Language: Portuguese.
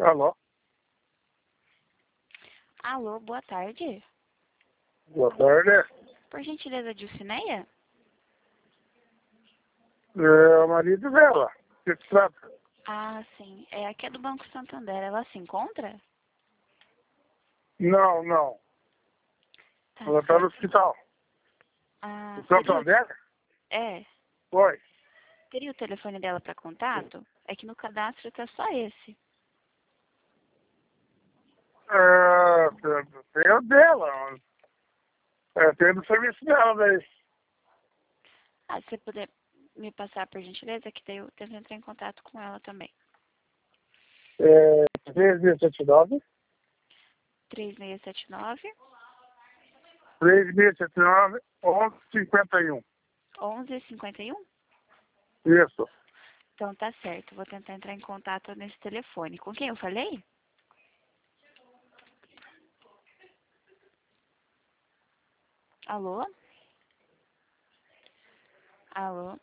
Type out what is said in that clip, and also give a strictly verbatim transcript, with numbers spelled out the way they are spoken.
Alô? Alô, boa tarde. Boa tarde. Por gentileza, Dilcineia? É o marido dela. O que se trata? Ah, sim. É aqui é do Banco Santander. Ela se encontra? Não, não. Tá Ela está no certo. hospital. Ah, O teria o... Santander? É. Oi. Teria o telefone dela para contato? É que no cadastro tá só esse. É, tem o dela. É, tem do serviço dela daí. Ah, se você puder me passar por gentileza, que daí eu tento entrar em contato com ela também. É, três seis sete nove, três seis sete nove, três seis sete nove, onze cinquenta e um. onze cinquenta e um? Isso. Então tá certo. Vou tentar entrar em contato nesse telefone. Com quem eu falei? Alô? Alô?